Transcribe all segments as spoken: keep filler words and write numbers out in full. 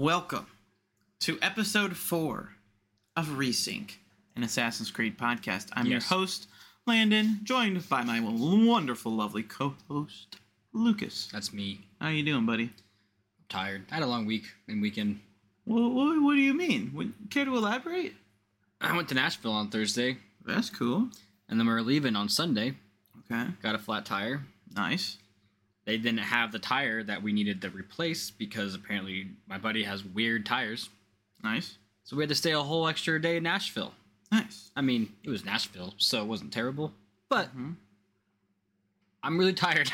Welcome to episode four of Resync, an Assassin's Creed podcast. I'm Yes. your host, Landon, joined by my wonderful, lovely co-host, Lucas. That's me. How you doing, buddy? Tired. I had a long week and weekend. What, what, what do you mean? Would, care to elaborate? I went to Nashville on Thursday, That's cool. and then we were leaving on Sunday. Okay, Got a flat tire. nice. They didn't have the tire that we needed to replace because apparently my buddy has weird tires. Nice. So we had to stay a whole extra day in Nashville. Nice. I mean, it was Nashville, so it wasn't terrible. But Mhm. I'm really tired.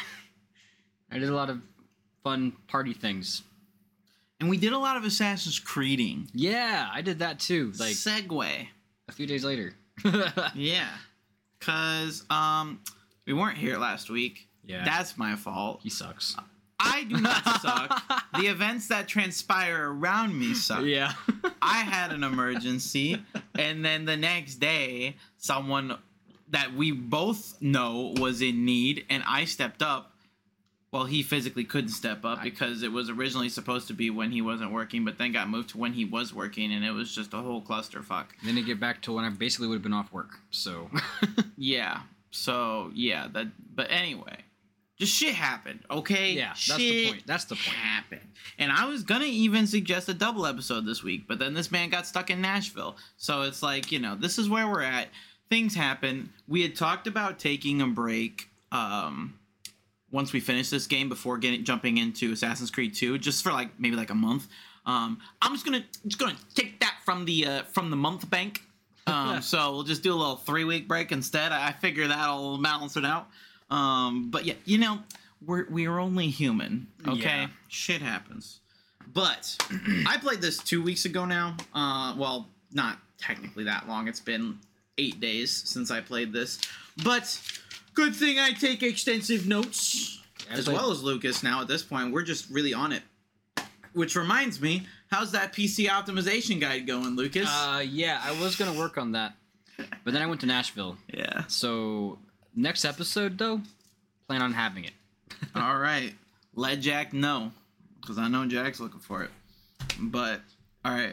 I did a lot of fun party things. And we did a lot of Assassin's Creeding. Yeah, I did that too. Like Segue. a few days later. Yeah. Because um, we weren't here last week. Yeah. That's my fault. He sucks. I do not suck. The events that transpire around me suck. Yeah. I had an emergency, and then the next day, someone that we both know was in need, and I stepped up. Well, he physically couldn't step up because it was originally supposed to be when he wasn't working, but then got moved to when he was working, and it was just a whole clusterfuck. Then to get back to when I basically would have been off work. So Yeah. So, yeah. that. But anyway. Just shit happened, okay? Yeah, that's shit the point. That's the point. happened. And I was going to even suggest a double episode this week, but then this man got stuck in Nashville. So it's like, you know, this is where we're at. Things happen. We had talked about taking a break um, once we finish this game before getting jumping into Assassin's Creed two, just for like maybe like a month. Um, I'm just gonna just gonna take that from the uh, from the month bank. Um, so we'll just do a little three week break instead. I figure that'll balance it out. Um, but yeah, you know, we're we're only human, okay? Yeah. Shit happens. But I played this two weeks ago now. Uh, well, not technically that long. It's been eight days since I played this. But good thing I take extensive notes, Yeah, as but- well as Lucas. Now at this point, we're just really on it. Which reminds me, how's that P C optimization guide going, Lucas? Uh, yeah, I was gonna work on that, but then I went to Nashville. yeah. So next episode, though, plan on having it. All right. Let Jack know, because I know Jack's looking for it. But, all right.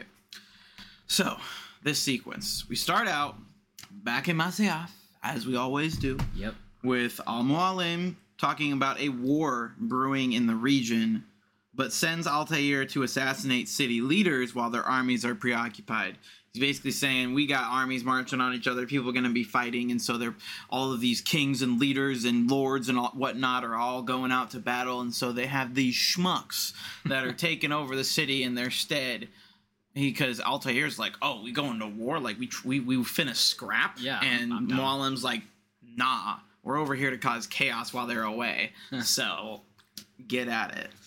So, this sequence. We start out back in Masyaf, as we always do, Yep. with Al-Mualim talking about a war brewing in the region, but sends Altair to assassinate city leaders while their armies are preoccupied. He's basically saying, we got armies marching on each other, people are going to be fighting, and so they're all of these kings and leaders and lords and all, whatnot are all going out to battle, and so they have these schmucks that are taking over the city in their stead. Because Altair's like, oh, we going to war? Like, we we, we finna scrap? Yeah, And I'm down. Mualim's like, nah, we're over here to cause chaos while they're away. So, get at it.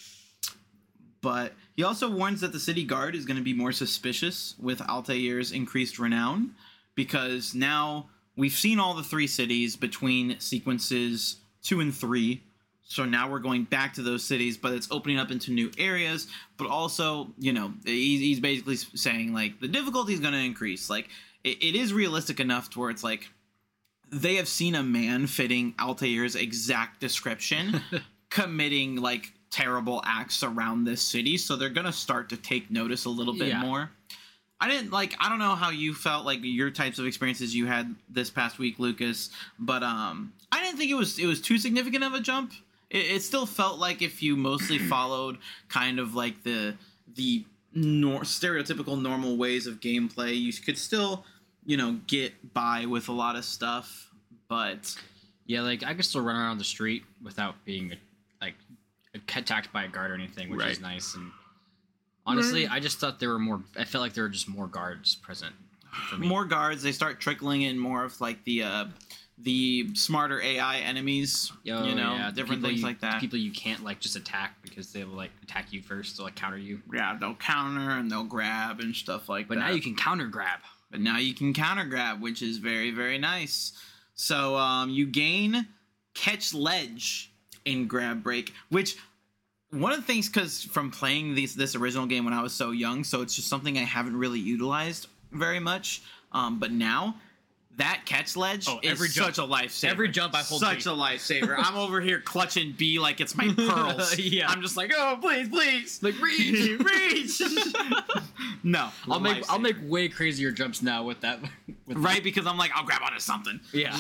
But he also warns that the city guard is going to be more suspicious with Altair's increased renown, because now we've seen all the three cities between sequences two and three. So now we're going back to those cities, but it's opening up into new areas. But also, you know, he's, he's basically saying, like, the difficulty is going to increase. Like, it, it is realistic enough to where it's like, they have seen a man fitting Altair's exact description committing, like, terrible acts around this city, so they're gonna start to take notice a little bit Yeah. more. I didn't like I don't know how you felt, like your types of experiences you had this past week, Lucas, but um I didn't think it was it was too significant of a jump. It, it still felt like if you mostly followed kind of like the the nor- stereotypical normal ways of gameplay, you could still, you know, get by with a lot of stuff. But Yeah, like I could still run around the street without being like attacked by a guard or anything, which Right. is nice. And honestly, I just thought there were more. I felt like there were just more guards present for me. more guards, they start trickling in more of like the uh the smarter A I enemies, Yo, you know, yeah, the different people things you- like the that. People you can't like just attack because they will like attack you first, to like counter you. Yeah, they'll counter and they'll grab and stuff like But that. now you can counter grab. But now you can counter grab, which is very, very nice. So um, you gain catch ledge in grab break, which one of the things, because from playing these this original game when I was so young, so it's just something I haven't really utilized very much. Um, but now that catch ledge Oh, is every jump- such a lifesaver. every jump I hold such B. a lifesaver. I'm over here clutching B like it's my pearls. Yeah. I'm just like, oh, please, please, Like, reach. reach. No, I'll make I'll lifesaver. make way crazier jumps now with that. With right because I'm like, I'll grab onto something. Yeah.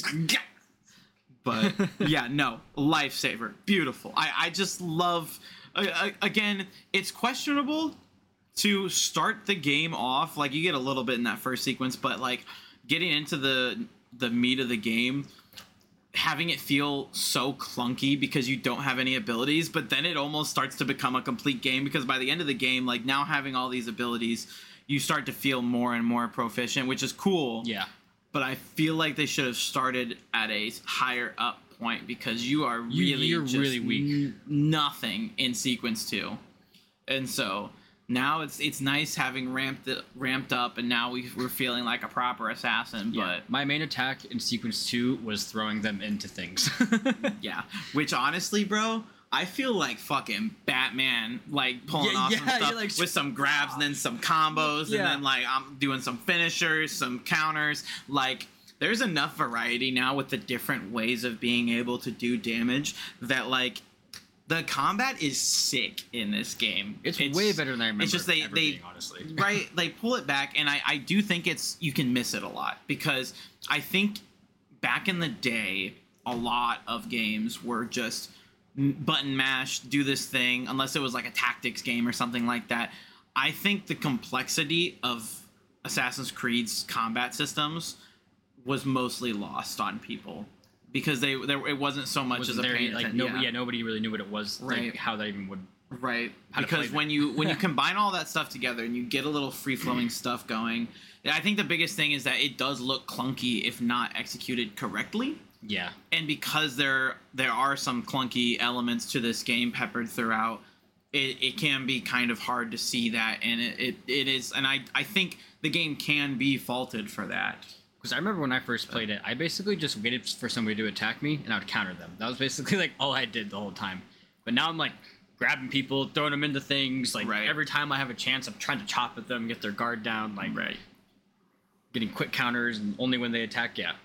But yeah, no, lifesaver, beautiful. I I just love. Uh, again, it's questionable to start the game off like you get a little bit in that first sequence, but like getting into the the meat of the game, having it feel so clunky because you don't have any abilities, but then it almost starts to become a complete game because by the end of the game, like now having all these abilities, you start to feel more and more proficient, which is cool. Yeah. But I feel like they should have started at a higher up point because you are You- really you're just really weak. n- nothing in sequence two, and so now it's it's nice having ramped it, ramped up, and now we we're feeling like a proper assassin. Yeah. My main attack in sequence two was throwing them into things. But yeah, which honestly, bro, I feel like fucking Batman, like pulling Yeah, off yeah, some stuff you're like, with some grabs and then some combos, Yeah. and then like I'm doing some finishers, some counters. Like there's enough variety now with the different ways of being able to do damage that like the combat is sick in this game. It's, way better than I remember. It's just they ever they being, honestly. right they pull it back, and I I do think it's you can miss it a lot because I think back in the day a lot of games were just button mash, do this thing, unless it was like a tactics game or something like that. I think the complexity of Assassin's Creed's combat systems was mostly lost on people because they there it wasn't so much Wasn't as a there, pain. like yeah. no, yeah, nobody really knew what it was, Right. like how that even would. Right, How to because play when that. you when you combine all that stuff together and you get a little free flowing stuff going, I think the biggest thing is that it does look clunky if not executed correctly. Yeah. And because there there are some clunky elements to this game peppered throughout, it, it can be kind of hard to see that, and it, it, it is, and I, I think the game can be faulted for that. Because I remember when I first played it, I basically just waited for somebody to attack me, and I would counter them. That was basically like all I did the whole time. But now I'm like grabbing people, throwing them into things. Like Right. every time I have a chance, I'm trying to chop at them, get their guard down. Like Right. getting quick counters, and only when they attack. Yeah.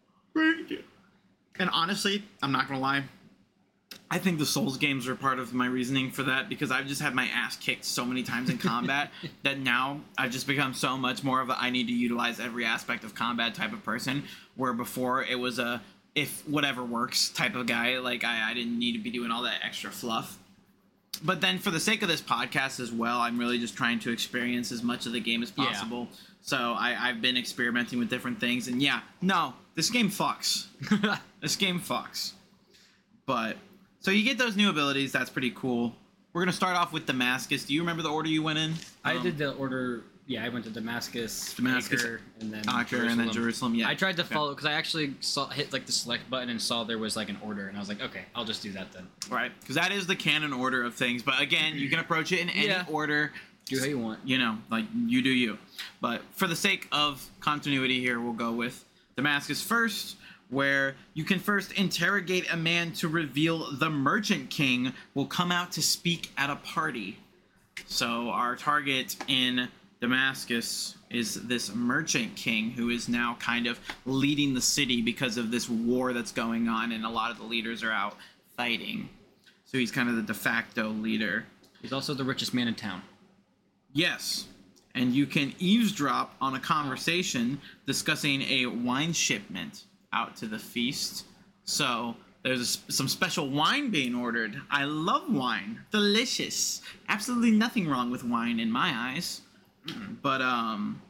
And honestly, I'm not gonna lie, I think the Souls games are part of my reasoning for that because I've just had my ass kicked so many times in combat that now I've just become so much more of a I need to utilize every aspect of combat type of person, where before it was a if whatever works type of guy. Like I, I didn't need to be doing all that extra fluff. But then for the sake of this podcast as well, I'm really just trying to experience as much of the game as Yeah. possible. So I, I've been experimenting with different things, and yeah, no, this game fucks. This game fucks. But so you get those new abilities. That's pretty cool. We're gonna start off with Damascus. Do you remember the order you went in? I Um, did the order. Yeah, I went to Damascus, Damascus, Acre, and then Acre, and then Jerusalem. Yeah, I tried to Okay. follow because I actually saw hit like the select button and saw there was like an order, and I was like, okay, I'll just do that then. Right, because that is the canon order of things. But again, you can approach it in any Yeah. order. Do how you want. You know, like you do you. But for the sake of continuity here, we'll go with Damascus first, where you can first interrogate a man to reveal the Merchant King will come out to speak at a party. So our target in Damascus is this Merchant King who is now kind of leading the city because of this war that's going on, and a lot of the leaders are out fighting. So he's kind of the de facto leader. He's also the richest man in town. Yes. And you can eavesdrop on a conversation discussing a wine shipment out to the feast. So there's a, sp- some special wine being ordered. I love wine. Delicious. Absolutely nothing wrong with wine in my eyes. But um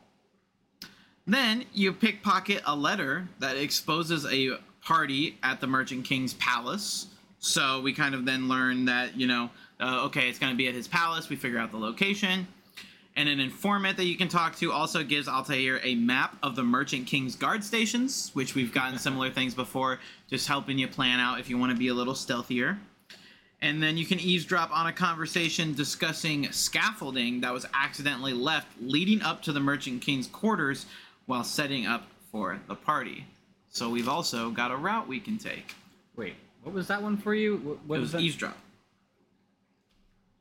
then you pickpocket a letter that exposes a party at the Merchant King's palace. So we kind of then learn that, you know, uh, okay, it's going to be at his palace. We figure out the location. And an informant that you can talk to also gives Altair a map of the Merchant King's guard stations, which we've gotten similar things before, just helping you plan out if you want to be a little stealthier. And then you can eavesdrop on a conversation discussing scaffolding that was accidentally left leading up to the Merchant King's quarters while setting up for the party. So we've also got a route we can take. Wait, what was that one for you? What, what It was was that? eavesdrop.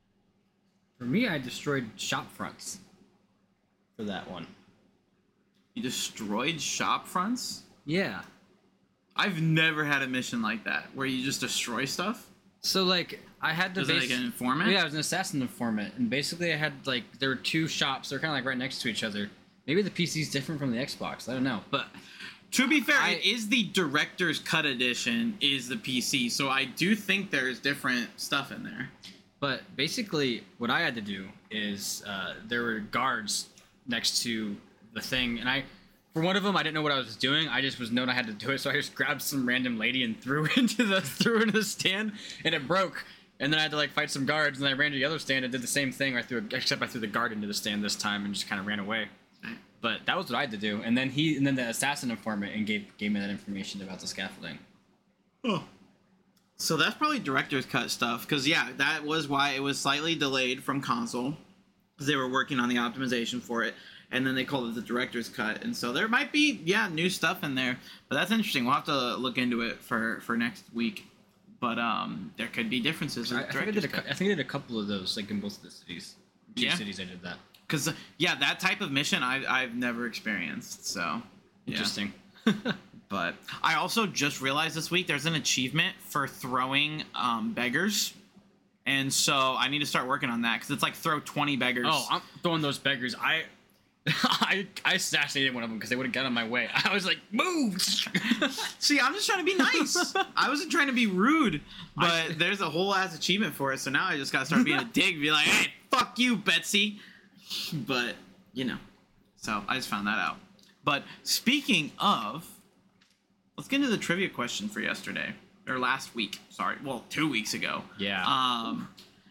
For me, I destroyed shop fronts for that one. You destroyed shop fronts? Yeah. I've never had a mission like that where you just destroy stuff. So like I had to Was it base- like an informant? Yeah, I was an assassin informant, and basically I had like there were two shops. They're kind of like right next to each other. Maybe the P C's different from the Xbox. I don't know, but to be fair, I- it is the director's cut edition is the P C, so I do think there's different stuff in there. but basically what I had to do is uh, there were guards next to the thing, and I. For one of them, I didn't know what I was doing. I just was known I had to do it, so I just grabbed some random lady and threw it into the threw it into the stand, and it broke. And then I had to like fight some guards, and then I ran to the other stand and did the same thing. I threw, a, except I threw the guard into the stand this time and just kind of ran away. But that was what I had to do. And then he, and then the assassin informant, and gave gave me that information about the scaffolding. Oh. So that's probably director's cut stuff, because yeah, that was why it was slightly delayed from console, because they were working on the optimization for it. And then they called it the director's cut, and so there might be yeah new stuff in there, but that's interesting. We'll have to look into it for, for next week. But um, there could be differences. I, With I, think I, director's did a, cut. cou- I think I did a couple of those, like in both of the cities. Two Yeah? cities I did that. Because yeah, that type of mission I I've never experienced. So yeah. Interesting. But I also just realized this week there's an achievement for throwing um, beggars, and so I need to start working on that because it's like throw twenty beggars. Oh, I'm throwing those beggars. I. I I assassinated one of them because they would have got in my way. I was like, move! See, I'm just trying to be nice. I wasn't trying to be rude, but there's a whole ass achievement for it. So now I just gotta start being a dick, and be like, hey, fuck you, Betsy. But you know, so I just found that out. But speaking of, let's get into the trivia question for yesterday or last week. Sorry, well, two weeks ago. Yeah. Um.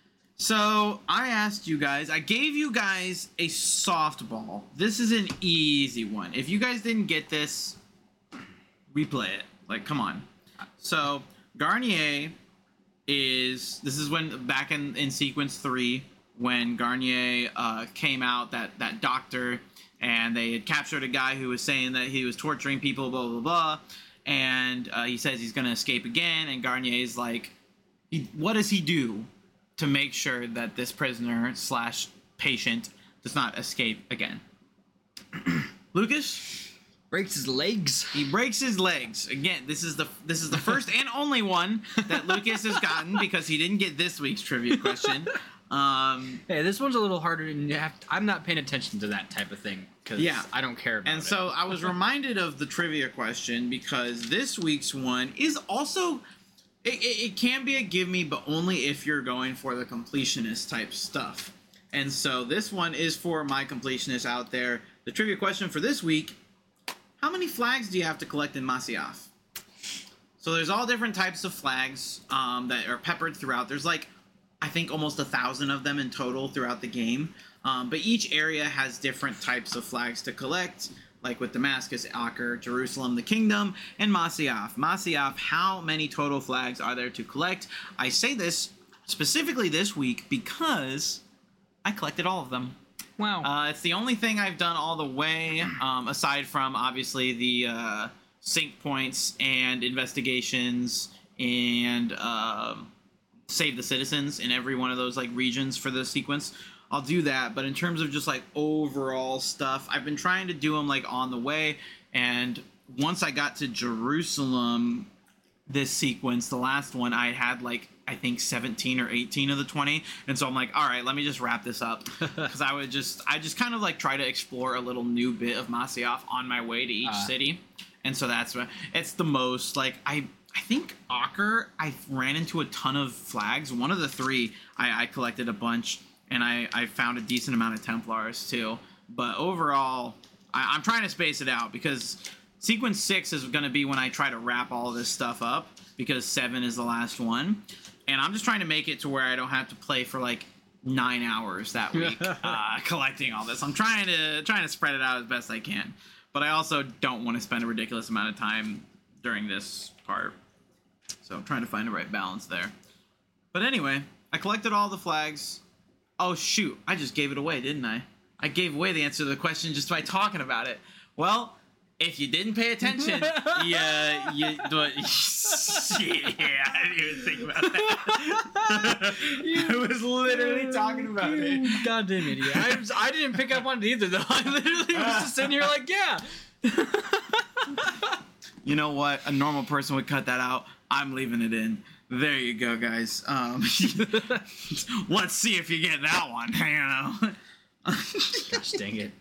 So I asked you guys, I gave you guys a softball. This is an easy one. If you guys didn't get this, replay it. Like, come on. So Garnier is, this is when, back in, in sequence three, when Garnier uh, came out, that, that doctor, and they had captured a guy who was saying that he was torturing people, blah, blah, blah. And uh, he says he's going to escape again, and Garnier's like, he, what does he do to make sure that this prisoner slash patient does not escape again? Lucas? Breaks his legs. He breaks his legs. Again, this is the this is the first and only one that Lucas has gotten because he didn't get this week's trivia question. Um, Hey, this one's a little harder, and you have to, I'm not paying attention to that type of thing because Yeah. I don't care about and it. so I was reminded of the trivia question because this week's one is also it, it, it can be a give me, but only if you're going for the completionist type stuff. And so this one is for my completionists out there. The trivia question for this week: how many flags do you have to collect in Masyaf? So there's all different types of flags um, that are peppered throughout. There's like, I think almost a thousand of them in total throughout the game. Um, but each area has different types of flags to collect, like with Damascus, Acre, Jerusalem, the Kingdom, and Masyaf. Masyaf, how many total flags are there to collect? I say this specifically this week because I collected all of them. wow. Uh, it's the only thing I've done all the way, um, aside from obviously the uh, sync points and investigations and um, save the citizens in every one of those like regions for the sequence. I'll do that, but in terms of just like overall stuff, I've been trying to do them like on the way. And once I got to Jerusalem, this sequence, the last one, I had like I think seventeen or eighteen of the twenty, and so I'm like, all right, let me just wrap this up because I would just I just kind of like try to explore a little new bit of Masyaf on my way to each Uh. city, and so that's what it's the most like I. I think Acre, I ran into a ton of flags. One of the three, I, I collected a bunch, and I, I found a decent amount of Templars too. But overall, I, I'm trying to space it out because sequence six is going to be when I try to wrap all of this stuff up because seven is the last one. And I'm just trying to make it to where I don't have to play for like nine hours that week uh, collecting all this. I'm trying to trying to spread it out as best I can. But I also don't want to spend a ridiculous amount of time during this part. So I'm trying to find the right balance there. But anyway, I collected all the flags. Oh shoot, I just gave it away, didn't I? I gave away the answer to the question just by talking about it. Well, if you didn't pay attention, yeah, you, Yeah, I didn't even think about that. I was literally talking about you it. Goddamn idiot. I, was- I didn't pick up on it either, though. I literally was just sitting here like, yeah. You know what? A normal person would cut that out. I'm leaving it in. There you go, guys. Um, let's see if you get that one. You know. Gosh dang it.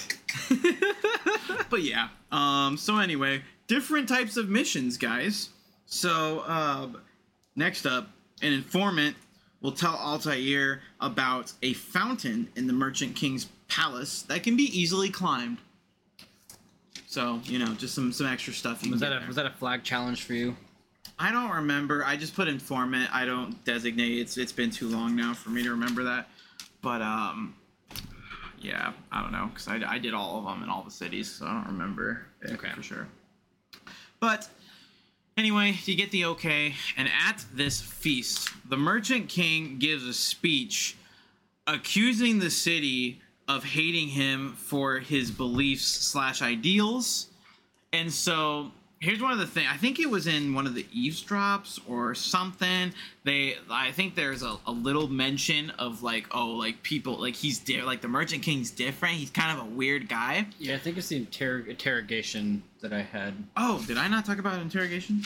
But yeah. Um. So anyway, different types of missions, guys. So uh, next up, an informant will tell Altair about a fountain in the Merchant King's palace that can be easily climbed. So you know, just some some extra stuff. You Was can that get a there. was that a flag challenge for you? I don't remember. I just put informant. I don't designate. It's it's been too long now for me to remember that. But um, yeah, I don't know because I, I did all of them in all the cities, so I don't remember it Okay. for sure. But anyway, you get the okay, and at this feast, the Merchant King gives a speech accusing the city of hating him for his beliefs slash ideals, and so. Here's one of the things. I think it was in one of the eavesdrops or something. They, I think there's a, a little mention of like, oh, like people, like he's di- like the Merchant King's different. He's kind of a weird guy. Yeah, I think it's the inter- interrogation that I had. Oh, did I not talk about interrogation?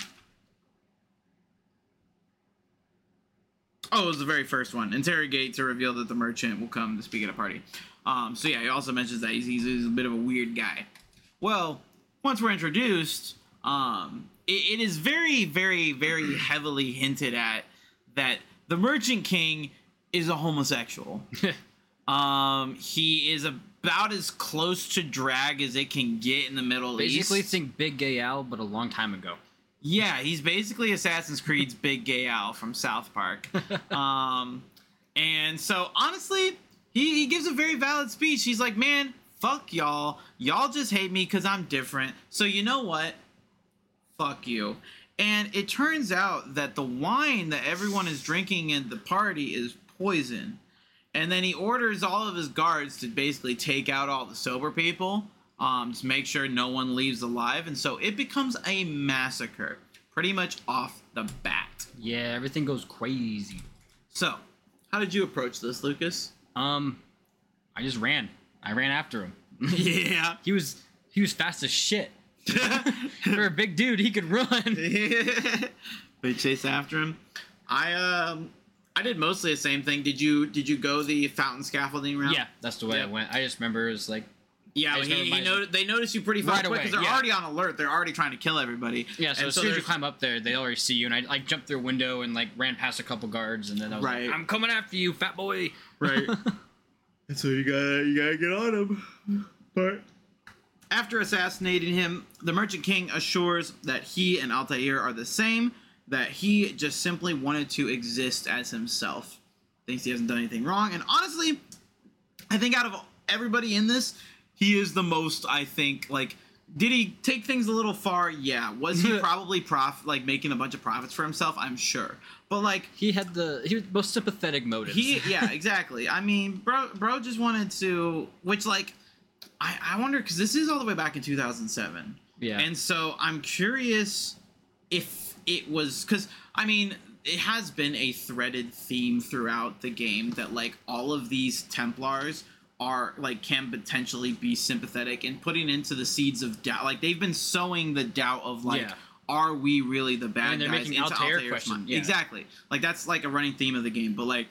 Oh, it was the very first one. Interrogate to reveal that the merchant will come to speak at a party. Um, so yeah, he also mentions that he's, he's, he's a bit of a weird guy. Well, once we're introduced. Um, it, it is very, very, very heavily hinted at that the Merchant King is a homosexual. um, he is about as close to drag as it can get in the Middle Basically, East. think Big Gay Al, but a long time ago. Yeah, he's basically Assassin's Creed's Big Gay Al from South Park. um, and so, honestly, he, he gives a very valid speech. He's like, man, fuck y'all. Y'all just hate me because I'm different. So you know what? Fuck you. And it turns out that the wine that everyone is drinking at the party is poison. And then he orders all of his guards to basically take out all the sober people, um, to make sure no one leaves alive. And so it becomes a massacre, pretty much off the bat. Yeah, everything goes crazy. So, how did you approach this, Lucas? Um, I just ran. I ran after him. Yeah. He was he was fast as shit. For a big dude, he could run. They chase after him. I um I did mostly the same thing. Did you did you go the fountain scaffolding route? Yeah, that's the way Yeah. I went. I just remember it was like, Yeah, I but just he, never he mind. know, they notice you pretty Right fast away, because they're yeah. already on alert. They're already trying to kill everybody. yeah. So And as soon as you there's- climb up there, they already see you, and I like jumped through a window and like ran past a couple guards, and then I was Right. like, I'm coming after you, fat boy. Right. And so you gotta you gotta get on him. But after assassinating him, the Merchant King assures that he and Altair are the same, that he just simply wanted to exist as himself. Thinks he hasn't done anything wrong, and honestly, I think out of everybody in this, he is the most, I think, like, did he take things a little far? Yeah. Was he probably prof like making a bunch of profits for himself? I'm sure. But like He had the he was most sympathetic motives. he yeah, exactly. I mean, bro bro just wanted to, which like I, I wonder because this is all the way back in two thousand seven. Yeah. And so I'm curious if it was because I mean it has been a threaded theme throughout the game that like all of these Templars are like can potentially be sympathetic and putting into the seeds of doubt. Like they've been sowing the doubt of like, Yeah. are we really the bad And they're guys? making into Altair Altair's question, mind. yeah. Exactly. Like that's like a running theme of the game. But like,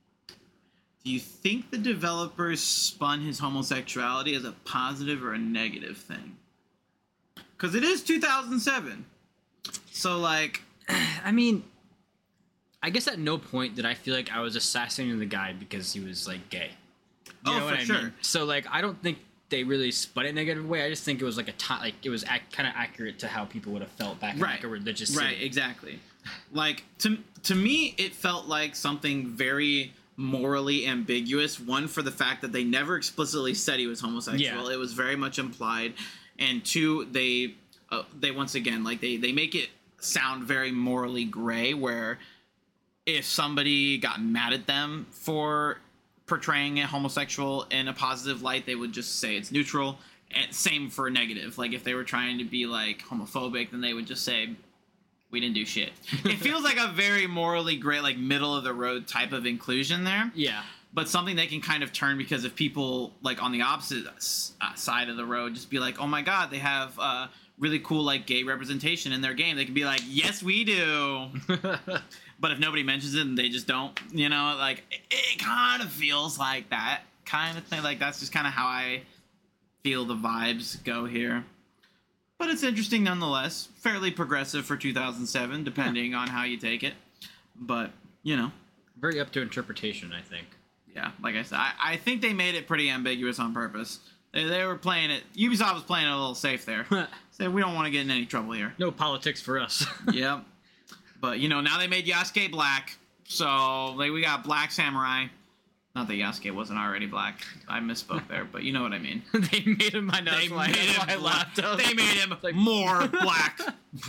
do you think the developers spun his homosexuality as a positive or a negative thing? Because it is two thousand seven. So like, I mean, I guess at no point did I feel like I was assassinating the guy because he was like gay. You Oh, know for what I sure. mean? So like, I don't think they really spun it a negative way. I just think it was like a time, like it was ac- kind of accurate to how people would have felt back in right, like a religious right, city. exactly. Like to to me, it felt like something very morally ambiguous. One, for the fact that they never explicitly said he was homosexual; Yeah. it was very much implied. And two, they uh, they once again like they they make it sound very morally gray, where if somebody got mad at them for portraying a homosexual in a positive light, they would just say it's neutral. And same for negative. Like if they were trying to be like homophobic, then they would just say we didn't do shit. It feels like a very morally great, like middle of the road type of inclusion there. Yeah. But something they can kind of turn, because if people like on the opposite uh, side of the road just be like, oh my god, they have uh, really cool like gay representation in their game, they can be like, yes we do. But if nobody mentions it and they just don't, you know, like it, it kind of feels like that kind of thing. Like that's just kind of how I feel the vibes go here. But it's interesting nonetheless. Fairly progressive for two thousand seven, depending on how you take it. But, you know. Very up to interpretation, I think. Yeah, like I said, I, I think they made it pretty ambiguous on purpose. They, they were playing it. Ubisoft was playing it a little safe there. Said, we don't want to get in any trouble here. No politics for us. Yep. But, you know, now they made Yasuke black. So, like, we got Black Samurai. Not that Yasuke wasn't already black. I misspoke there, but you know what I mean. They made him, I know, They why, made him why I black. laughed. They made him like, more black.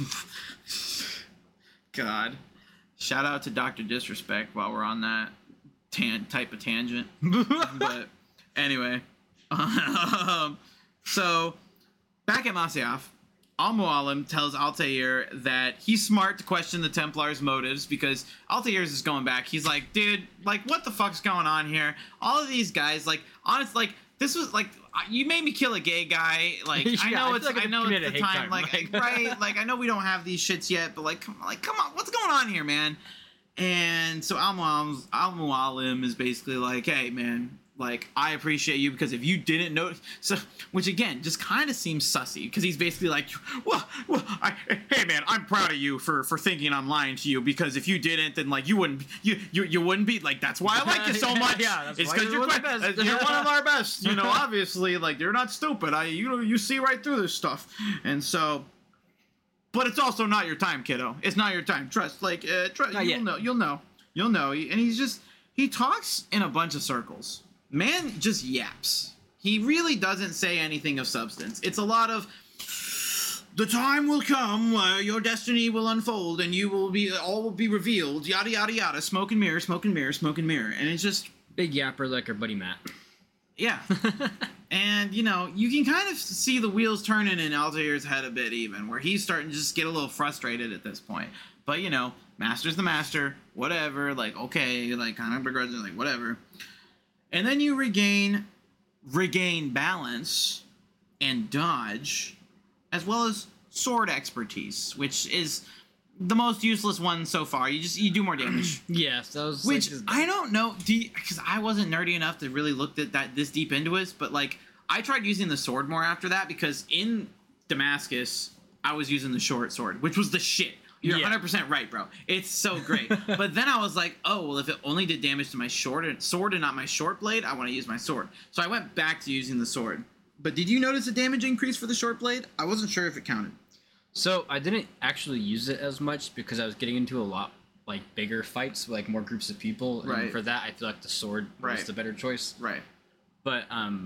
God. Shout out to Doctor Disrespect while we're on that tan- type of tangent. But anyway. Um, so, back at Masyaf, Al-Mualim tells Altair that he's smart to question the Templars' motives because Altair's is going back. He's like, dude, like, what the fuck's going on here? All of these guys, like, honest, like, this was, like, you made me kill a gay guy. Like, Yeah, I know I it's, feel like I know committed it's the a hate time, crime, like, like- right? Like, I know we don't have these shits yet, but, like, come, like, come on, what's going on here, man? And so Al-Mualim Al-Mualim is basically like, hey, man, like, I appreciate you because if you didn't know, so, which again, just kind of seems sussy because he's basically like, well, well, I, hey man, I'm proud of you for, for thinking I'm lying to you because if you didn't, then like you wouldn't, you, you, you wouldn't be like, that's why I like you so much. Yeah, that's it's why because you're you're, one of quite- the best. uh, you're one of our best, you know, obviously, like you're not stupid. I, you know, you see right through this stuff. And so, but it's also not your time, kiddo. It's not your time. Trust, like, uh, trust, Not you'll yet. know, you'll know, you'll know. And he's just, he talks in a bunch of circles. Man just yaps. He really doesn't say anything of substance. It's a lot of, the time will come where your destiny will unfold and you will be, all will be revealed, yada, yada, yada, smoke and mirror, smoke and mirror, smoke and mirror. And it's just, Big yapper like our buddy Matt. yeah. And, you know, you can kind of see the wheels turning in Altair's head a bit even, where he's starting to just get a little frustrated at this point. But, you know, master's the master, whatever, like, okay, like, kind of begrudging, like, whatever. And then you regain, regain balance and dodge, as well as sword expertise, which is the most useless one so far. You just, you do more damage. Yes, that was Which like, I don't know, because I wasn't nerdy enough to really look at that this deep into it. But like, I tried using the sword more after that because in Damascus, I was using the short sword, which was the shit. You're Yeah. one hundred percent right, bro. It's so great. But then I was like, oh, well, if it only did damage to my short sword and not my short blade, I want to use my sword. So I went back to using the sword. But did you notice a damage increase for the short blade? I wasn't sure if it counted. So I didn't actually use it as much because I was getting into a lot like bigger fights, with, like more groups of people. And Right. for that, I feel like the sword Right. was the better choice. Right. But um,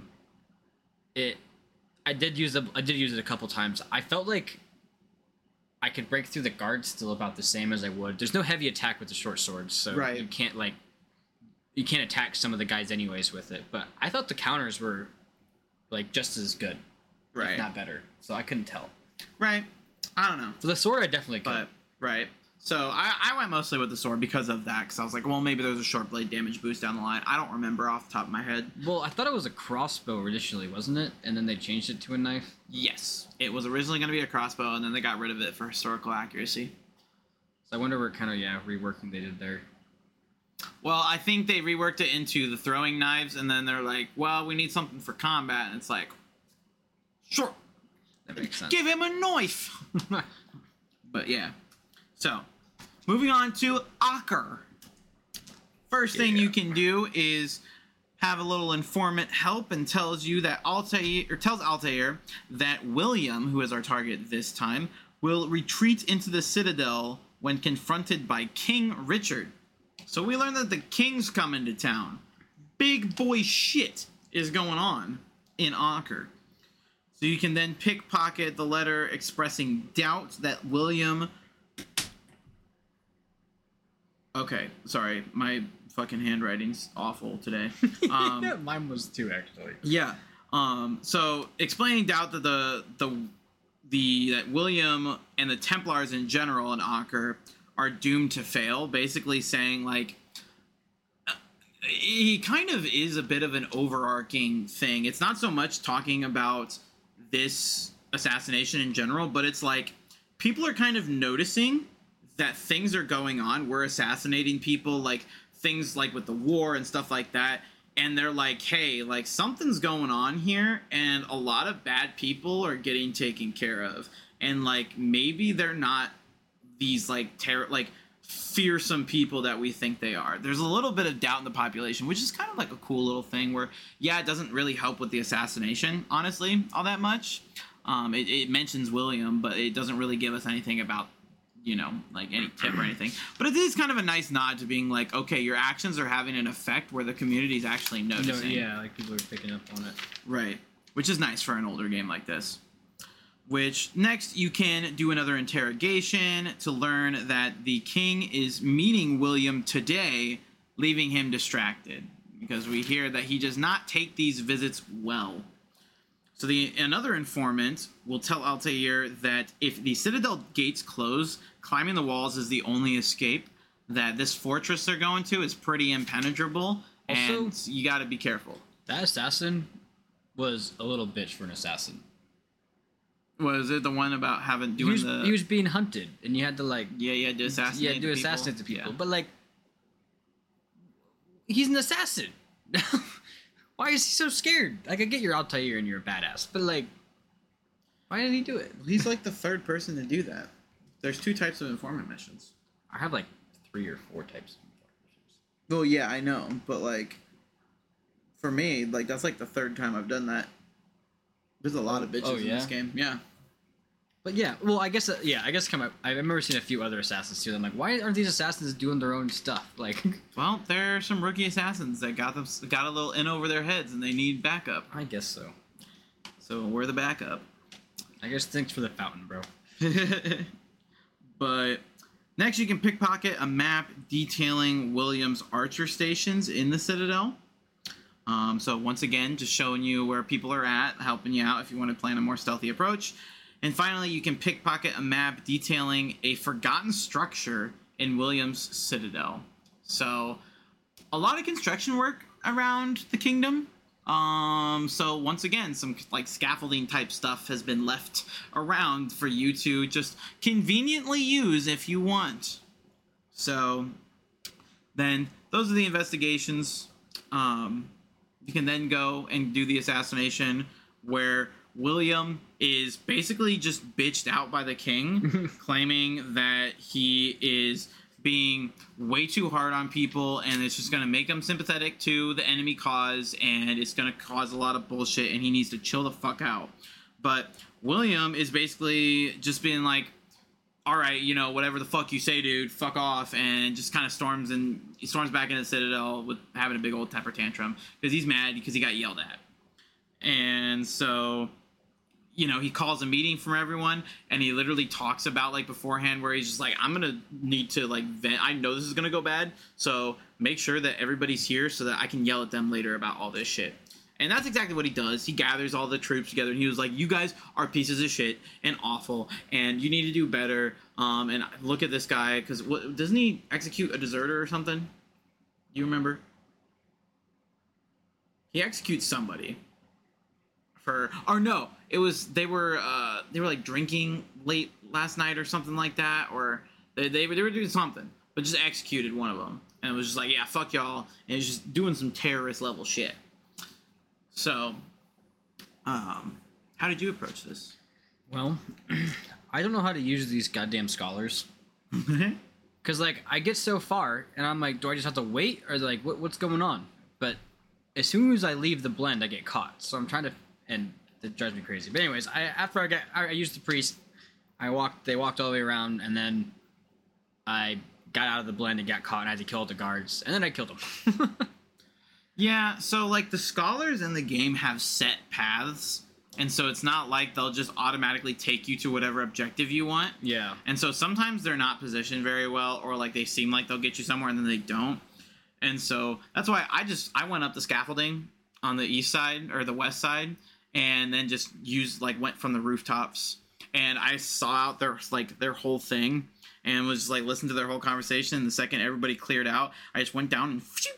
it, I did use it. I did use it a couple times. I felt like I could break through the guard still about the same as I would. There's no heavy attack with the short swords, so Right. you can't like, you can't attack some of the guys anyways with it. But I thought the counters were like just as good, Right. if not better. So I couldn't tell. Right. I don't know. For the sword, I definitely could. But right. So I, I went mostly with the sword because of that, because I was like, well, maybe there's a short blade damage boost down the line. I don't remember off the top of my head. Well, I thought it was a crossbow initially, wasn't it? And then they changed it to a knife. Yes, it was originally going to be a crossbow, and then they got rid of it for historical accuracy. So I wonder what kind of yeah reworking they did there. Well, I think they reworked it into the throwing knives, and then they're like, well, we need something for combat, and it's like, sure, That makes sense. give him a knife. But yeah. So, moving on to Aker. First thing Yeah. you can do is have a little informant help and tells you that Altair, or tells Altair that William, who is our target this time, will retreat into the citadel when confronted by King Richard. So we learn that the king's coming to town. Big boy shit is going on in Aker. So you can then pickpocket the letter expressing doubt that William... Okay, sorry. My fucking handwriting's awful today. Um, yeah, mine was too actually. yeah. Um, so explaining doubt that the the the that William and the Templars in general in Acre are doomed to fail, basically saying like he kind of is a bit of an overarching thing. It's not so much talking about this assassination in general, but it's like people are kind of noticing that things are going on. We're assassinating people, like things like with the war and stuff like that. And they're like, hey, like something's going on here, and a lot of bad people are getting taken care of. And like maybe they're not these like terror like fearsome people that we think they are. There's a little bit of doubt in the population, which is kind of like a cool little thing where, yeah, it doesn't really help with the assassination, honestly, all that much. Um, it, it mentions William, but it doesn't really give us anything about, you know, like any tip or anything. But it is kind of a nice nod to being like, okay, your actions are having an effect where the community is actually noticing. No, yeah, like people are picking up on it. Right. Which is nice for an older game like this. Which, next, you can do another interrogation to learn that the king is meeting William today, leaving him distracted. Because we hear that he does not take these visits well. So the another informant will tell Altair that if the Citadel gates close, climbing the walls is the only escape. That this fortress they're going to is pretty impenetrable, and also, you got to be careful. That assassin was a little bitch for an assassin. Was it the one about having doing he was, the? He was being hunted, and you had to like. Yeah, you had to assassinate. Yeah, do the assassinate the people, yeah. but like, he's an assassin. Why is he so scared? Like, I get you're Altair and you're a badass, but like, why did he do it? He's like the third person to do that. There's two types of informant missions. I have like three or four types of informant missions. Well, yeah, I know, but like, for me, like that's like the third time I've done that. There's a lot of bitches oh, yeah? in this game. Yeah. But yeah, well, I guess, uh, yeah, I guess come up, I remember seeing a few other assassins too. I'm like, why aren't these assassins doing their own stuff? Like, well, there are some rookie assassins that got them got a little in over their heads and they need backup. I guess so. So we're the backup. I guess thanks for the fountain, bro. But next, you can pickpocket a map detailing William's archer stations in the Citadel. Um, so once again, just showing you where people are at, helping you out if you want to plan a more stealthy approach. And finally, you can pickpocket a map detailing a forgotten structure in William's Citadel. So a lot of construction work around the kingdom. Um, so once again, some like scaffolding type stuff has been left around for you to just conveniently use if you want. So then those are the investigations. Um, You can then go and do the assassination where William is basically just bitched out by the king, claiming that he is being way too hard on people and it's just going to make him sympathetic to the enemy cause and it's going to cause a lot of bullshit and he needs to chill the fuck out. But William is basically just being like, all right, you know, whatever the fuck you say, dude, fuck off, and just kind of storms and he storms back into the Citadel with having a big old temper tantrum because he's mad because he got yelled at. And so, you know, he calls a meeting from everyone and he literally talks about like beforehand where he's just like, I'm going to need to like vent. I know this is going to go bad. So make sure that everybody's here so that I can yell at them later about all this shit. And that's exactly what he does. He gathers all the troops together, and he was like, you guys are pieces of shit and awful, and you need to do better. Um, and look at this guy, because doesn't he execute a deserter or something? You remember? He executes somebody. For, or no, it was, they were, uh, they were like drinking late last night or something like that, or they, they, were, they were doing something, but just executed one of them. And it was just like, yeah, fuck y'all, and it was just doing some terrorist level shit. So, um, how did you approach this? Well, I don't know how to use these goddamn scholars. Because, like, I get so far, and I'm like, do I just have to wait? Or, like, what, what's going on? But as soon as I leave the blend, I get caught. So I'm trying to, and it drives me crazy. But anyways, I after I got, I, I used the priest, I walked, they walked all the way around, and then I got out of the blend and got caught, and I had to kill all the guards. And then I killed them. Yeah, so, like, the scholars in the game have set paths, and so it's not like they'll just automatically take you to whatever objective you want. Yeah. And so sometimes they're not positioned very well, or, like, they seem like they'll get you somewhere and then they don't. And so that's why I just, I went up the scaffolding on the east side, or the west side, and then just used, like, went from the rooftops and I saw out their like their whole thing and was like listening to their whole conversation. And the second everybody cleared out, I just went down and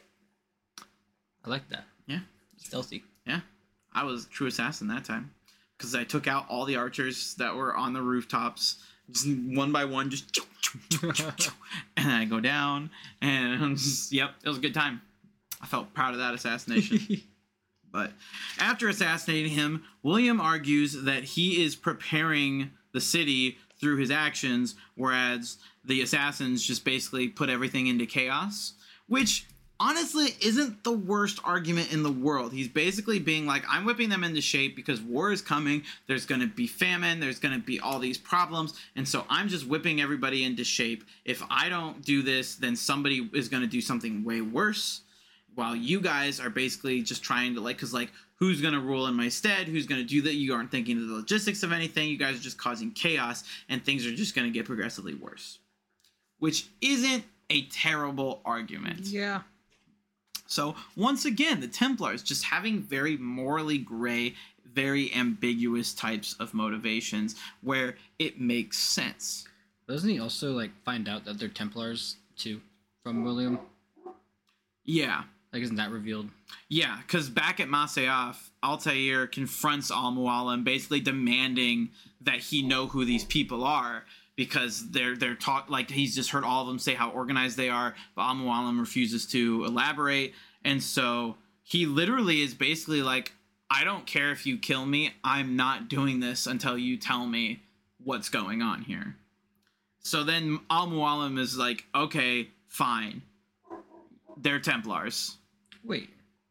I like that. Yeah, stealthy. Yeah, I was a true assassin that time because I took out all the archers that were on the rooftops, just one by one, just and I go down, and I'm just, yep, it was a good time. I felt proud of that assassination. But after assassinating him, William argues that he is preparing the city through his actions, whereas the assassins just basically put everything into chaos, which honestly isn't the worst argument in the world. He's basically being like, I'm whipping them into shape because war is coming, there's going to be famine, there's going to be all these problems, and so I'm just whipping everybody into shape. If I don't do this, then somebody is going to do something way worse, while you guys are basically just trying to, like, because, like, who's going to rule in my stead? Who's going to do that? You aren't thinking of the logistics of anything. You guys are just causing chaos, and things are just going to get progressively worse. Which isn't a terrible argument. Yeah. So, once again, the Templars just having very morally gray, very ambiguous types of motivations where it makes sense. Doesn't he also, like, find out that they're Templars, too, from William? Yeah. Like, isn't that revealed? Yeah, because back at Masyaf, Altair confronts Al-Mualim, basically demanding that he know who these people are, because they're they're talk like he's just heard all of them say how organized they are, but Al-Mualim refuses to elaborate, and so he literally is basically like, I don't care if you kill me, I'm not doing this until you tell me what's going on here. So then Al-Mualim is like, okay, fine. They're Templars. Wait.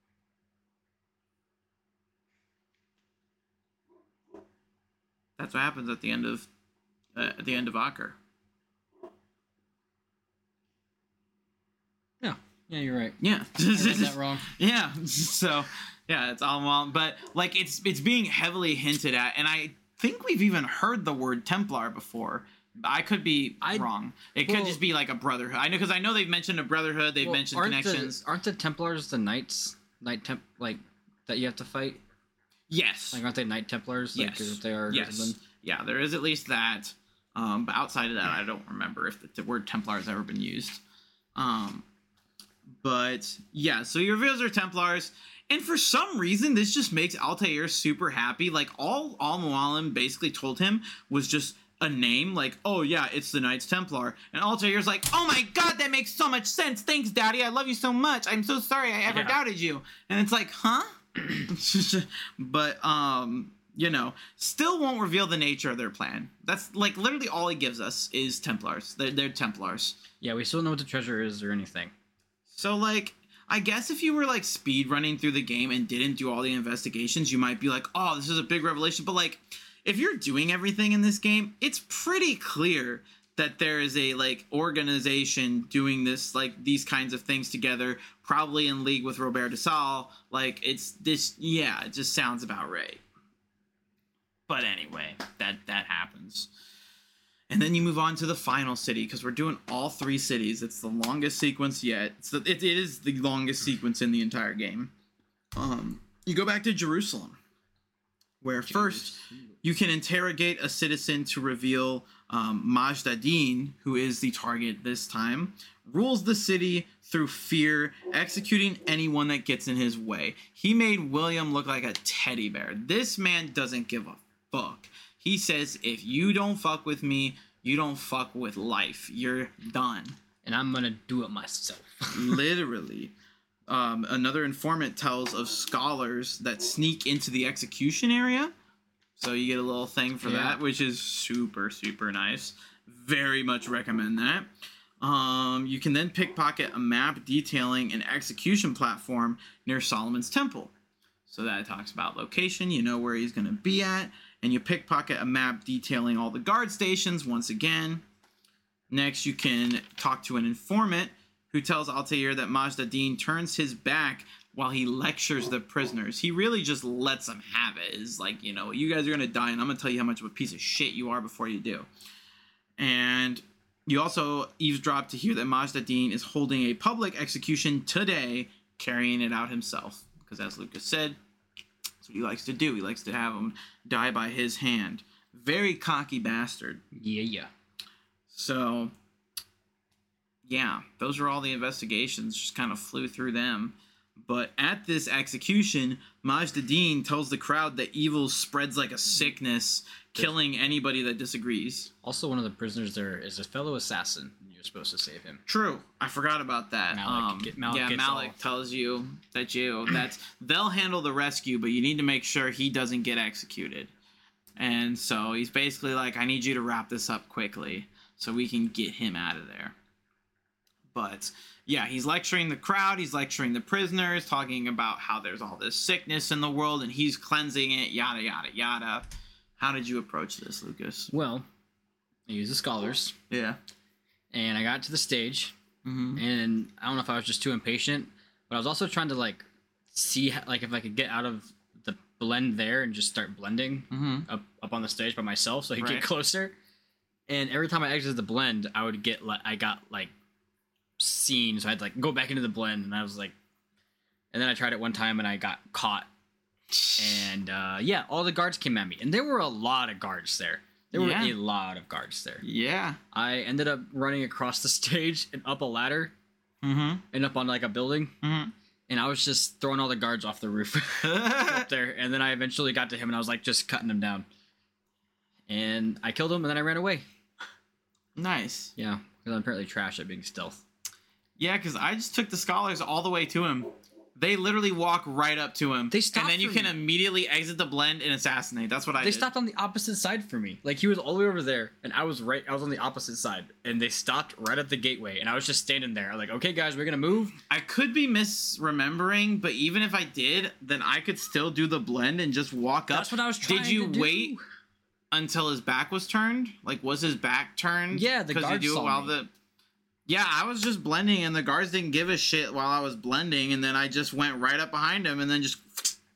That's what happens at the end of uh, at the end of Acre. Yeah. Yeah, you're right. Yeah. I read that wrong. Yeah. So, yeah, it's all well, but like it's it's being heavily hinted at, and I think we've even heard the word Templar before. I could be I, wrong. It well, could just be like a brotherhood. I know because I know they've mentioned a brotherhood. They've well, mentioned aren't connections. The, aren't the Templars the knights? Knight temp like that you have to fight? Yes. Like aren't they Knight Templars? Yes. Like, they are. Yes. Yeah, there is at least that. Um, but outside of that, I don't remember if the, the word Templar has ever been used. Um, but yeah, so your reveals are Templars. And for some reason, this just makes Altair super happy. Like, all Al-Mualim basically told him was just a name. Like, oh, yeah, it's the Knights Templar. And Altair's like, oh, my God, that makes so much sense. Thanks, Daddy. I love you so much. I'm so sorry I ever yeah. doubted you. And it's like, huh? But, um, you know, still won't reveal the nature of their plan. That's, like, literally all he gives us is Templars. They're, they're Templars. Yeah, we still don't know what the treasure is or anything. So, like, I guess if you were, like, speed running through the game and didn't do all the investigations, you might be like, oh, this is a big revelation. But, like, if you're doing everything in this game, it's pretty clear that there is a, like, organization doing this, like, these kinds of things together, probably in league with Robert de Salle. Like, it's this, yeah, it just sounds about right. But anyway, that, that happens. And then you move on to the final city, because we're doing all three cities. It's the longest sequence yet. It's the, it, it is the longest sequence in the entire game. Um, you go back to Jerusalem, where first you can interrogate a citizen to reveal um, Majd ad-Din, who is the target this time, rules the city through fear, executing anyone that gets in his way. He made William look like a teddy bear. This man doesn't give a fuck. He says, if you don't fuck with me, you don't fuck with life. You're done. And I'm going to do it myself. Literally. Um, another informant tells of scholars that sneak into the execution area. So you get a little thing for yeah. that, which is super, super nice. Very much recommend that. Um, you can then pickpocket a map detailing an execution platform near Solomon's Temple. So that talks about location. You know where he's going to be at. And you pickpocket a map detailing all the guard stations once again. Next, you can talk to an informant who tells Altair that Majd ad-Din turns his back while he lectures the prisoners. He really just lets them have it. It's like, you know, you guys are going to die, and I'm going to tell you how much of a piece of shit you are before you do. And you also eavesdrop to hear that Majd ad-Din is holding a public execution today, carrying it out himself. Because as Lucas said, that's what he likes to do. He likes to have them die by his hand. Very cocky bastard. Yeah, yeah. So, yeah, those are all the investigations. Just kind of flew through them. But at this execution, Majd-Addin tells the crowd that evil spreads like a sickness, killing anybody that disagrees. Also, one of the prisoners there is a fellow assassin. And you're supposed to save him. True, I forgot about that. Malik, um, get, Malik yeah, gets Malik all... tells you that you that's they'll handle the rescue, but you need to make sure he doesn't get executed. And so he's basically like, I need you to wrap this up quickly so we can get him out of there. But yeah, he's lecturing the crowd, he's lecturing the prisoners, talking about how there's all this sickness in the world and he's cleansing it, yada, yada, yada. How did you approach this, Lucas? Well, I used the scholars. Yeah. And I got to the stage, mm-hmm. and I don't know if I was just too impatient, but I was also trying to, like, see, how, like, if I could get out of the blend there and just start blending mm-hmm. up, up on the stage by myself so I could right. get closer. And every time I exited the blend, I would get, like, I got, like, seen, so I had to, like, go back into the blend, and I was like, and then I tried it one time, and I got caught. And, uh, yeah, all the guards came at me, and there were a lot of guards there. There were yeah. a lot of guards there. Yeah. I ended up running across the stage and up a ladder mm-hmm. and up on like a building. Mm-hmm. And I was just throwing all the guards off the roof up there. And then I eventually got to him and I was like just cutting him down. And I killed him and then I ran away. Nice. Yeah, because I'm apparently trash at being stealth. Yeah, because I just took the scholars all the way to him. They literally walk right up to him. They stopped and then you for can me. immediately exit the blend and assassinate. That's what I They did. stopped on the opposite side for me. Like he was all the way over there and I was right I was on the opposite side. And they stopped right at the gateway and I was just standing there. I'm like, okay guys, we're gonna move. I could be misremembering, but even if I did, then I could still do the blend and just walk up. That's what I was trying Did you to do. wait until his back was turned? Like, was his back turned? Yeah, the Because you guards do it saw while me. the. Yeah, I was just blending, and the guards didn't give a shit while I was blending, and then I just went right up behind him, and then just.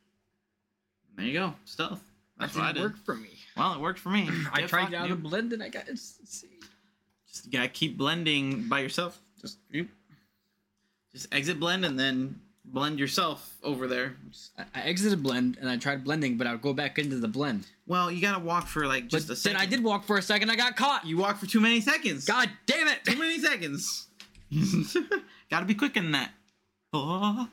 There you go, stealth. That's That what I didn't did. work for me. Well, it worked for me. I Get tried fucked, down dude. to blend and I got see. Just gotta keep blending by yourself. Just, just exit blend and then blend yourself over there. I, I exited blend and I tried blending, but I would go back into the blend. Well, you gotta walk for like just But a second. then I did walk for a second. I got caught. You walk for too many seconds. God damn it! Too many seconds. Gotta be quick in that. Oh.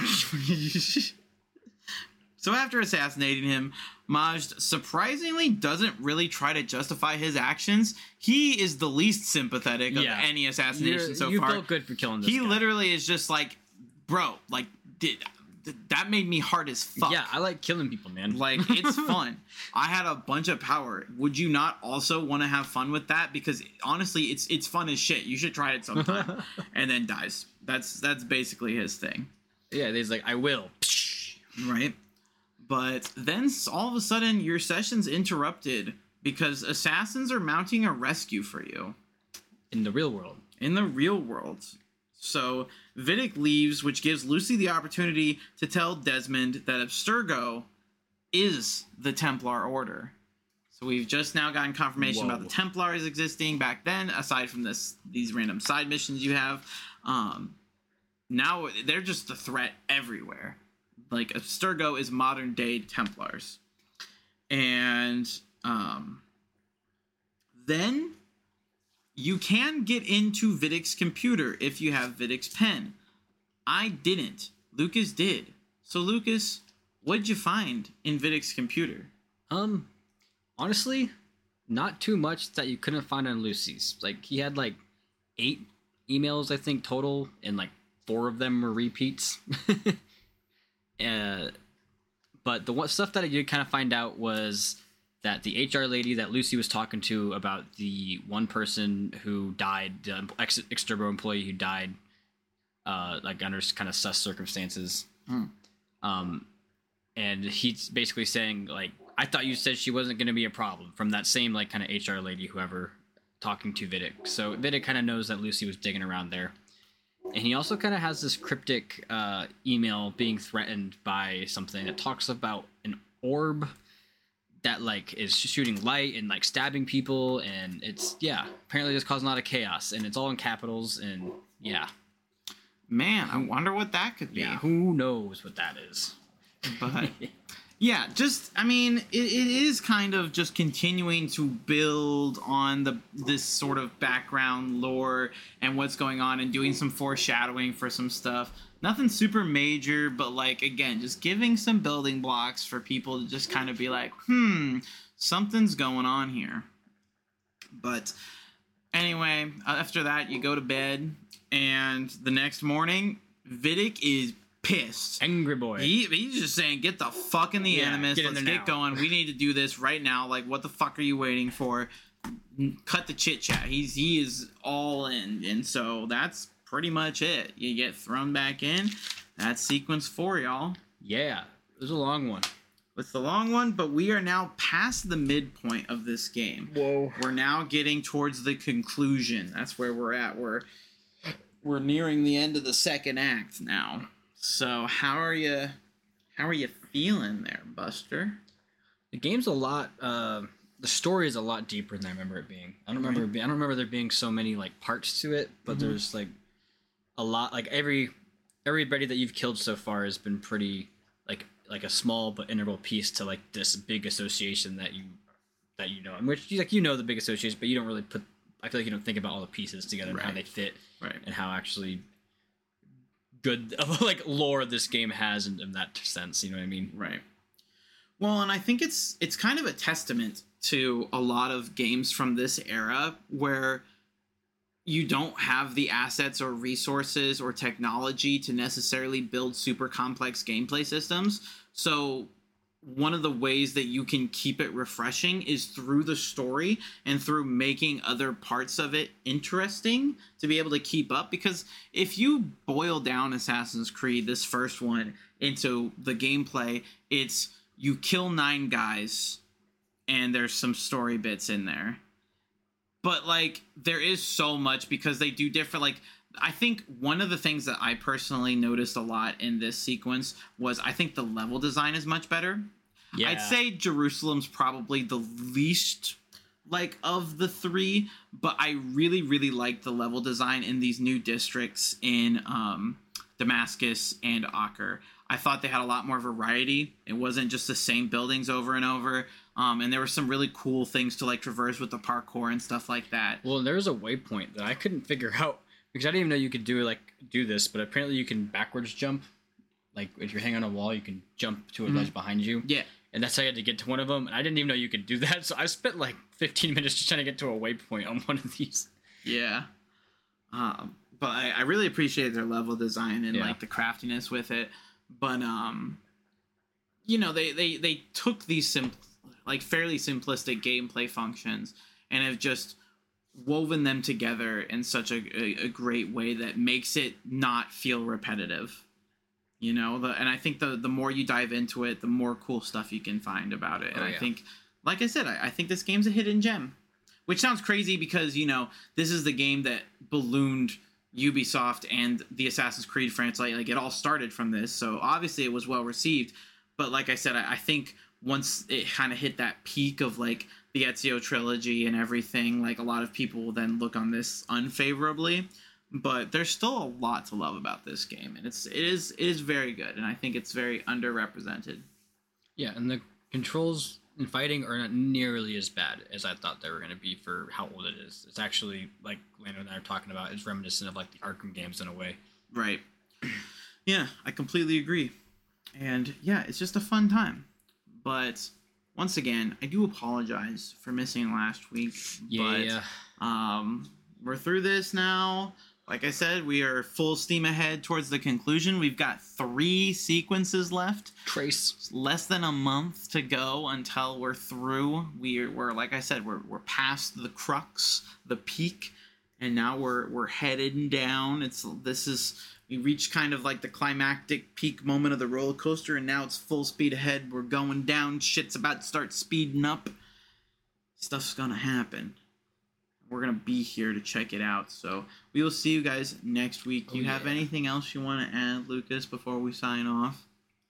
So after assassinating him, Majd surprisingly doesn't really try to justify his actions. He is the least sympathetic of Yeah. any assassination You're- so you far. felt good for killing this He guy. literally is just like, bro, like, did, that made me hard as fuck. Yeah, I like killing people, man. Like, it's fun. I had a bunch of power. Would you not also want to have fun with that? Because honestly, it's it's fun as shit. You should try it sometime. And then dies. That's that's basically his thing. Yeah, he's like, I will. Right? But then s- all of a sudden, your session's interrupted because assassins are mounting a rescue for you In the real world. in the real world. So Vidic leaves, which gives Lucy the opportunity to tell Desmond that Abstergo is the Templar Order. So we've just now gotten confirmation Whoa. about the Templars existing back then, aside from this these random side missions you have. Um, now they're just a threat everywhere. Like Abstergo is modern day Templars. And um, then you can get into Vidic's computer if you have Vidic's pen. I didn't. Lucas did. So Lucas, what'd you find in Vidic's computer? Um, honestly, not too much that you couldn't find on Lucy's. Like, he had, like, eight emails, I think, total, and, like, four of them were repeats. uh, but the one stuff that I did kind of find out was that the H R lady that Lucy was talking to about the one person who died, the ex Exturbo employee who died, uh, like under kind of sus circumstances. Hmm. Um, and he's basically saying like, I thought you said she wasn't going to be a problem, from that same like kind of H R lady, whoever, talking to Vidic. So Vidic kind of knows that Lucy was digging around there. And he also kind of has this cryptic uh, email being threatened by something that talks about an orb that like is shooting light and like stabbing people, and it's yeah apparently just causing a lot of chaos, and it's all in capitals, and yeah Man, I wonder what that could be. yeah who knows what that is. But Yeah, just I mean, it, it is kind of just continuing to build on the this sort of background lore and what's going on, and doing some foreshadowing for some stuff. Nothing super major, but like again, just giving some building blocks for people to just kind of be like, hmm, something's going on here. But anyway, after that, you go to bed, and the next morning, Vidic is pissed. Angry boy. He, he's just saying, get the fuck in the Yeah, Animus. get in Let's there get now." going. We need to do this right now. Like, what the fuck are you waiting for? Cut the chit chat. He's he is all in, and so that's pretty much it. You get thrown back in. That's sequence four, y'all. Yeah, it was a long one. It's the long one, but we are now past the midpoint of this game. Whoa. We're now getting towards the conclusion. That's where we're at. We're we're nearing the end of the second act now. So how are you? How are you feeling there, Buster? The game's a lot. Uh, the story is a lot deeper than I remember it being. I don't remember. It being, I don't remember there being so many like parts to it, but mm-hmm. there's like a lot. Like every everybody that you've killed so far has been pretty like like a small but integral piece to like this big association that you that you know. In which like you know the big association, but you don't really put. I feel like you don't think about all the pieces together right. and how they fit, right. and how actually good like lore this game has in, in that sense. You know what I mean? Right. Well, and I think it's it's kind of a testament to a lot of games from this era where you don't have the assets or resources or technology to necessarily build super complex gameplay systems. So one of the ways that you can keep it refreshing is through the story and through making other parts of it interesting to be able to keep up. Because if you boil down Assassin's Creed, this first one, into the gameplay, it's you kill nine guys and there's some story bits in there. But like there is so much because they do different, like I think one of the things that I personally noticed a lot in this sequence was I think the level design is much better. Yeah. I'd say Jerusalem's probably the least like of the three, but I really, really like the level design in these new districts in um, Damascus and Acre. I thought they had a lot more variety. It wasn't just the same buildings over and over. Um, and there were some really cool things to like traverse with the parkour and stuff like that. Well, there was a waypoint that I couldn't figure out because I didn't even know you could do like do this, but apparently you can backwards jump. Like if you're hanging on a wall, you can jump to a mm-hmm. ledge behind you. Yeah. And that's how you had to get to one of them. And I didn't even know you could do that. So I spent like fifteen minutes just trying to get to a waypoint on one of these. Yeah. Um, but I, I really appreciate their level design and yeah. like the craftiness with it. But, um, you know, they, they, they took these sim- like fairly simplistic gameplay functions and have just woven them together in such a, a, a great way that makes it not feel repetitive. You know, the, and I think the the more you dive into it, the more cool stuff you can find about it. And oh, I yeah. think, like I said, I, I think this game's a hidden gem, which sounds crazy because, you know, this is the game that ballooned Ubisoft and the Assassin's Creed franchise. Like, like it all started from this. So obviously it was well received. But like I said, I, I think once it kind of hit that peak of like the Ezio trilogy and everything, like a lot of people will then look on this unfavorably. But there's still a lot to love about this game, and it's it is it is very good, and I think it's very underrepresented. Yeah, and the controls in fighting are not nearly as bad as I thought they were going to be for how old it is. It's actually, like Lando and I are talking about, it's reminiscent of like the Arkham games in a way. Right. Yeah, I completely agree. And yeah, it's just a fun time. But once again, I do apologize for missing last week. Yeah. But um, we're through this now. Like I said, we are full steam ahead towards the conclusion. We've got three sequences left. Trace. Less than a month to go until we're through. We're, we're like I said, we're we're past the crux, the peak, and now we're we're headed down. It's this is we reached kind of like the climactic peak moment of the roller coaster, and now it's full speed ahead. We're going down. Shit's about to start speeding up. Stuff's gonna happen. We're going to be here to check it out. So we will see you guys next week. Do you oh, yeah. have anything else you want to add, Lucas, before we sign off?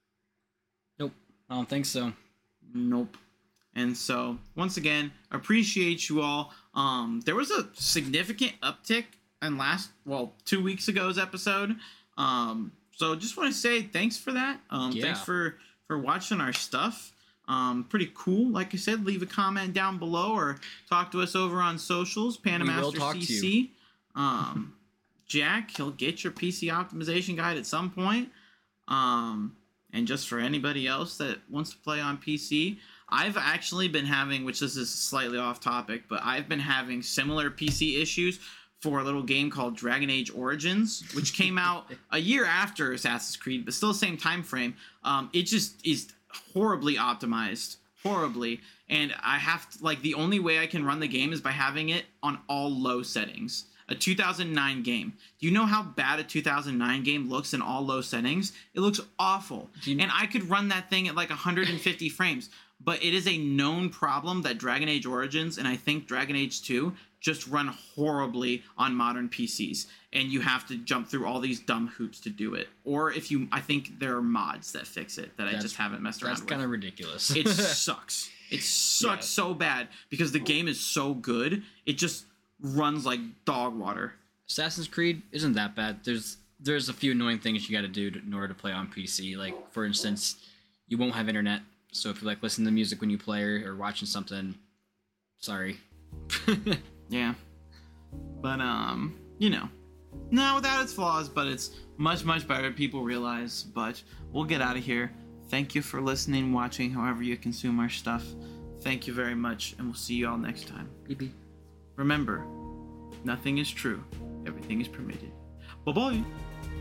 Nope. I don't think so. Nope. And so, once again, appreciate you all. Um, there was a significant uptick in last, well, two weeks ago's episode. Um, so just want to say thanks for that. Um, yeah. Thanks for, for watching our stuff. Um, pretty cool. Like I said, leave a comment down below or talk to us over on socials. Panda Master C C. Um, Jack, he'll get your P C optimization guide at some point. Um, and just for anybody else that wants to play on P C, I've actually been having, which this is slightly off topic, but I've been having similar P C issues for a little game called Dragon Age Origins, which came out a year after Assassin's Creed, but still the same time frame. Um, it just is horribly optimized, horribly, and I have to, like, the only way I can run the game is by having it on all low settings. A two thousand nine game. Do you know how bad a two thousand nine game looks in all low settings? It looks awful. You know- and I could run that thing at like one hundred fifty frames. But it is a known problem that Dragon Age Origins and I think Dragon Age two just run horribly on modern P Cs. And you have to jump through all these dumb hoops to do it. Or if you, I think there are mods that fix it that I That's- just haven't messed around That's with. kind of ridiculous. It sucks. It sucks Yeah. so bad because the game is so good. It just runs like dog water. Assassin's Creed isn't that bad. There's there's a few annoying things you got to do to, in order to play on P C. Like, for instance, you won't have internet. So if you like listening to music when you play or, or watching something, sorry. Yeah. But, um, you know, not without its flaws, but it's much, much better than people realize. But we'll get out of here. Thank you for listening, watching, however you consume our stuff. Thank you very much, and we'll see you all next time. B B. Remember, nothing is true. Everything is permitted. Bye-bye.